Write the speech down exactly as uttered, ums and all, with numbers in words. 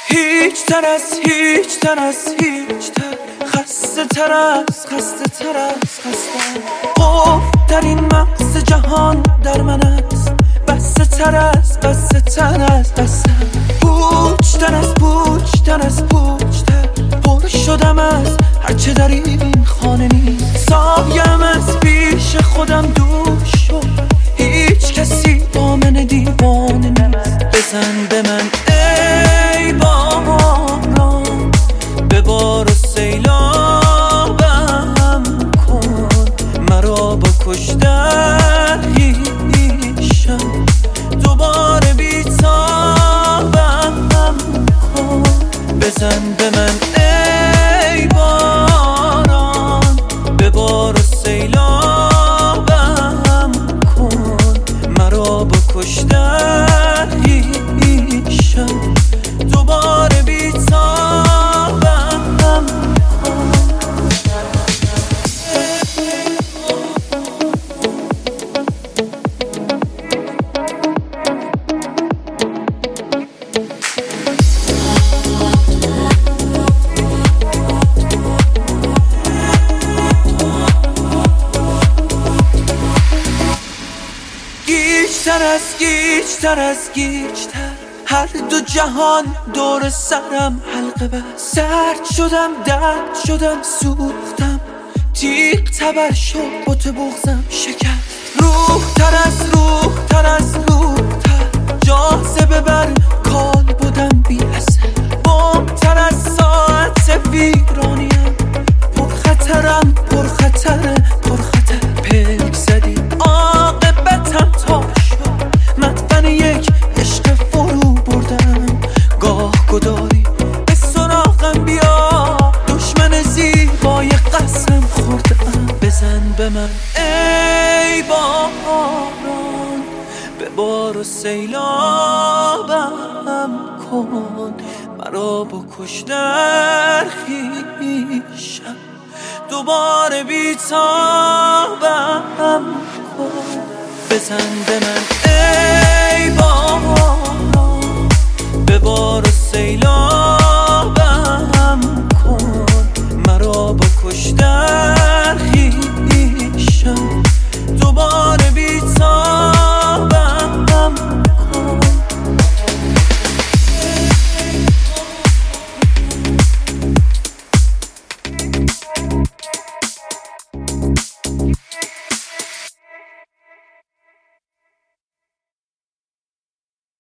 هیچ تر از هیچ تر از هیچ تر خسته تر از خسته تر از خسته خوف در این مغز جهان در من است بسته تر از بسته تر از بسته پوچ تر از پوچ تر از پوچ تر پر شدم از هرچه در این خانه نیست سایم از پیش خودم دور شد هیچ کسی با من دیوانه نیست بزن به من ای باران ببار و سیلابم کن مرا با کشتن هیشم دوباره بیتابم کن بزن به من ای باران ببار و سیلابم کن مرا با کشتن هیشم دوباره بیتابم کن گیج‌تر از گیج‌تر از گیج‌تر هر دو جهان دور سرم حلقه بست سرد شدم درد شدم سوختم تیغ تبر شد بت بغزم شکست روح تر از روح تر از روح تر جاذبه بر کال بودم بی اثر بم تر از ساعت ویرانیم پر خطرم پر خطر پر خطر پلک زدی عاقبتم تا شد مدفن یک عشق فرو بردم گاه گداری به سراغم بیا دشمن زیبای قسم خوردم بزن به من ای باران ببار و سیلابم کن مرا با کشتن خویشم دوباره بیتابم کن بزن به من ای